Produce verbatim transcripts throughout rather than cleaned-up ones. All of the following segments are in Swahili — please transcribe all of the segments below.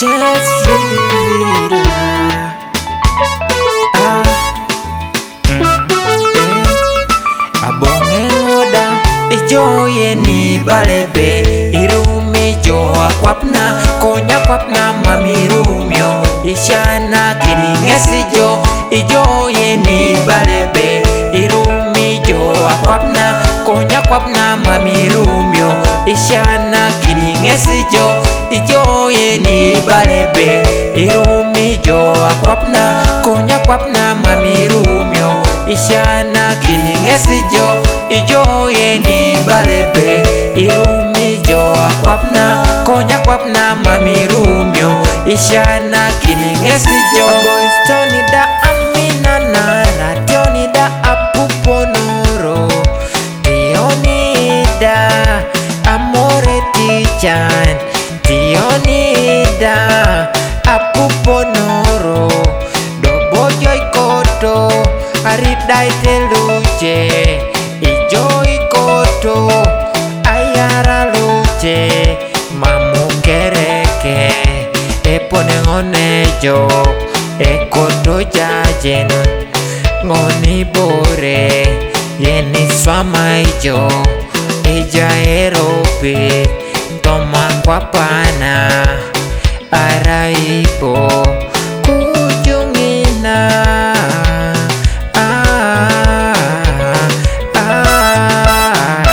Just Rila. Ah, eh, abonge ngoda ijoye ni balebe irumi joa kwapna konya kwapna mamirumyo ishana kiringesi jo ijoye ni balebe irumi joa kwapna konya kwapna mamirumyo ishana kiringesi jo ijoye ni balebe irumi joa kwapna konya kwapna mamirumyo ishana kiringesi jo ijoye ni balebe irumi joa kwapna konya kwapna mamirumyo ishana kiringesi jo boys Tony da amina nara Tony da apuponoro Tionida amore tichan Tionida apuponoro dobojo ikoto aridai teluche ijo ikoto ayara luche mamukereke epone ngonejo ekoto jajen ngoni bore yeni swamaijo eja erope toma kwapana araipo kujungina ah, ah.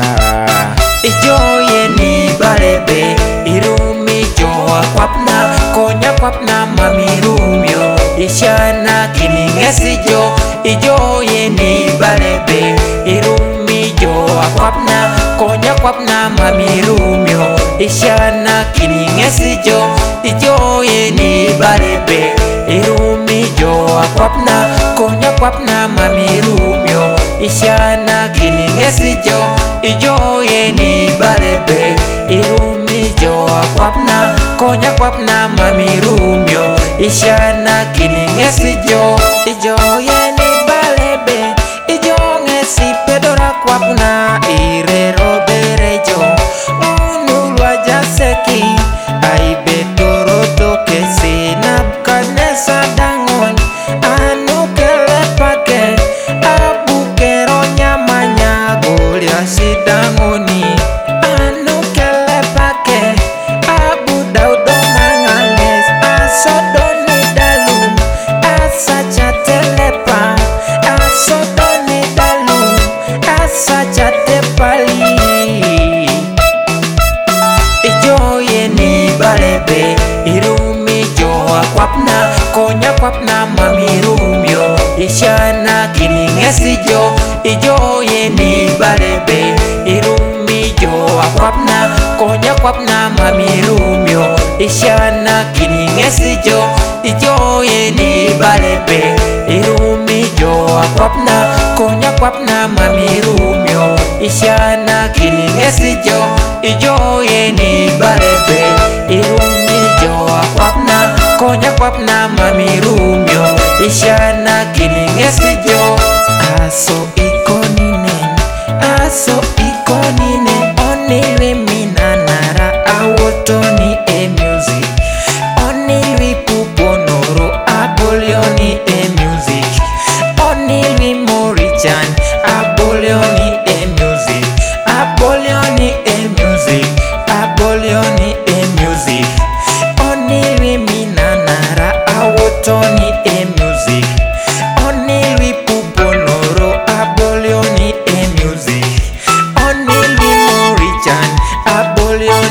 Ijoye ni balebe irumi joa kwapna konya kwapna mamirumyo ishana kiningesi jo ijoye ni balebe irumi joa kwapna konya kwapna mamirumyo ishana kiningesi jo ijoye ni balebe irumi joa kwapna konya kwapna mamirumyo ishana kiningesi jo ijoye ni balebe irumi joa kwapna konya kwapna mamirumyo ishana kiningesi jo ijoye ni balebe ijongesi pedora kwapna irero berejo onulwa jaseki aibetoro tokesi napkanesa dangon anukele pake abukero nyamanya golia sidangoni anukele pake abudaudo manganges asodoni dalum asachatelepa asodoni dalum asachatepali ijoye ni balebe irumi joa kwapna konya kwapna mamirumyo ishana kiningesi jo ijoye ni balebe irumi joa kwapna konya kwapna mamirumyo ishana kiningesi jo ijoye ni balebe irumi joa kwapna konya kwapna mamirumyo ishana kiningesi jo ijoye ni balebe irumi joa kwapna konya kwapna mamirumyo ishana kiningesi jo aso ikoninen aso ikoninen onilwe minanara awotoni e music onilwe puponoro abolioni e music onilwe morichan abolioni e music abolioni e music abolioni e music onilwe minanara awotoni e music onilwe puponoro abolioni e music onilwe morichan abolioni